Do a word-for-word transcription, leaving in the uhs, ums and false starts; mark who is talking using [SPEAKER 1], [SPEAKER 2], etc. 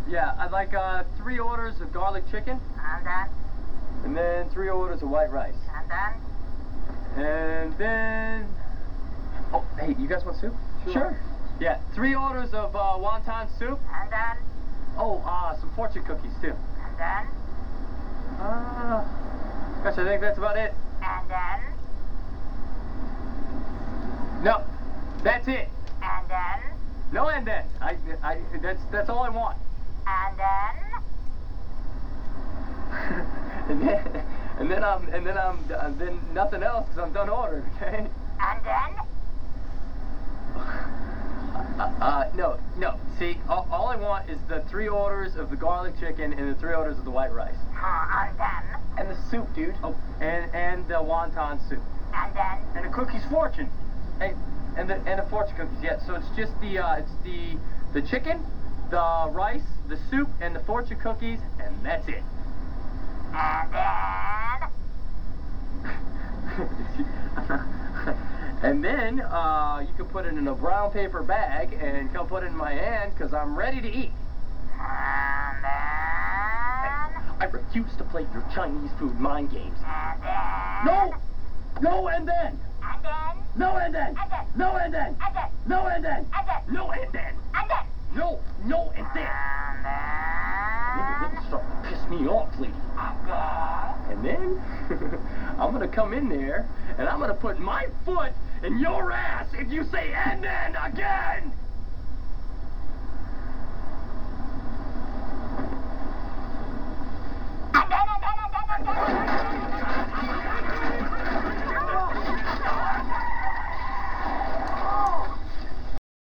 [SPEAKER 1] Yeah, I'd like uh, three orders of garlic chicken.
[SPEAKER 2] And then?
[SPEAKER 1] And then three orders of white rice.
[SPEAKER 2] And then?
[SPEAKER 1] And then... Oh, hey, you guys want soup?
[SPEAKER 3] Sure.
[SPEAKER 1] Sure. Yeah, three orders of uh, wonton soup.
[SPEAKER 2] And then?
[SPEAKER 1] Oh, uh, some fortune cookies, too.
[SPEAKER 2] And then?
[SPEAKER 1] Uh, gosh, I think that's about it.
[SPEAKER 2] And then?
[SPEAKER 1] No, that's it.
[SPEAKER 2] And then?
[SPEAKER 1] No and then. I, I, that's, that's all I want.
[SPEAKER 2] And then?
[SPEAKER 1] and then, and then I'm, and then I'm, uh, then nothing else because I'm done ordering. Okay.
[SPEAKER 2] And then?
[SPEAKER 1] Uh, uh, no, no. See, all, all I want is the three orders of the garlic chicken and the three orders of the white rice.
[SPEAKER 2] Uh, and then?
[SPEAKER 3] And the soup, dude.
[SPEAKER 1] Oh, and and the wonton soup.
[SPEAKER 2] And then?
[SPEAKER 1] And the cookies fortune. Hey, and the and the fortune cookies. Yeah. So it's just the uh, it's the the chicken, the rice, the soup, and the fortune cookies, and that's it.
[SPEAKER 2] And then?
[SPEAKER 1] And then uh, you can put it in a brown paper bag and come put it in my hand because I'm ready to eat.
[SPEAKER 2] And then?
[SPEAKER 1] I refuse to play your Chinese food mind games.
[SPEAKER 2] And then?
[SPEAKER 1] No! No and then!
[SPEAKER 2] And then?
[SPEAKER 1] No and then!
[SPEAKER 2] And then?
[SPEAKER 1] No and then!
[SPEAKER 2] And then?
[SPEAKER 1] No and then!
[SPEAKER 2] And then?
[SPEAKER 1] No and then!
[SPEAKER 2] And then?
[SPEAKER 1] No! No and then!
[SPEAKER 2] And
[SPEAKER 1] You're
[SPEAKER 2] then?
[SPEAKER 1] really starting to piss me off, lady.
[SPEAKER 2] And then?
[SPEAKER 1] And then I'm gonna come in there and I'm gonna put my foot in your ass if you say and then again!